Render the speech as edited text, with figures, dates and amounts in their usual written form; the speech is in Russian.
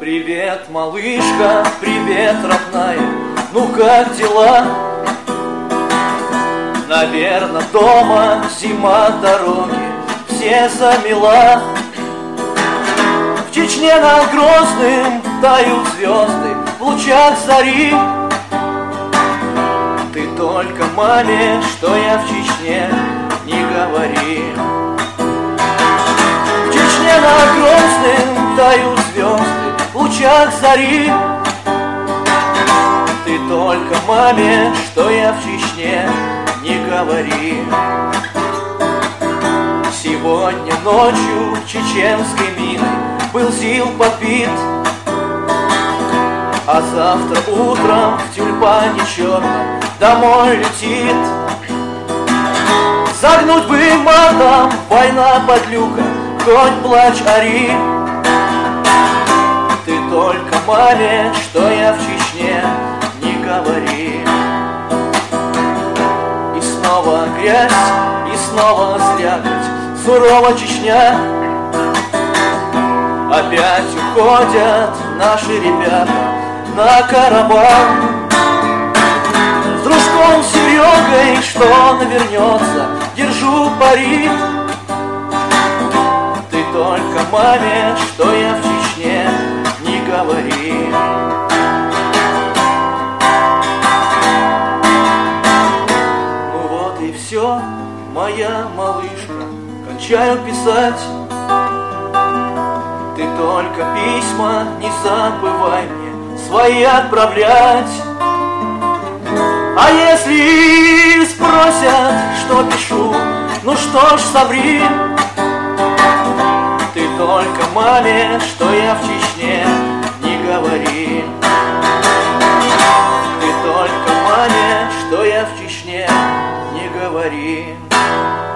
Привет, малышка, привет, родная, ну как дела? Наверно, дома зима, дороги все замела. В Чечне над Грозным тают звезды в лучах зари. Ты только маме, что я в Чечне, не говори. В Чечне над Грозным тают звезды в лучах зари. Ты только маме, что я в Чечне, не говори. Сегодня ночью чеченской миной был ЗИЛ подбит, а завтра утром в тюльпане черном домой летит. Загнуть бы матом, война подлюка, хоть плачь, ори. Ты только маме, что я в Чечне, не говори. И снова грязь, и снова слякоть, сурова Чечня. Опять уходят наши ребята на Карабах. С дружком Серегой, что он вернется, держу пари. Ты только маме, что я в Чечне, не говори. Ну вот и все, моя малышка, кончаю писать. Ты только письма не забывай мне свои отправлять. А если спросят, что пишу, ну что ж, соври. Ты только маме, что я в Чечне, не говори. Ты только маме, что я в Чечне, не говори.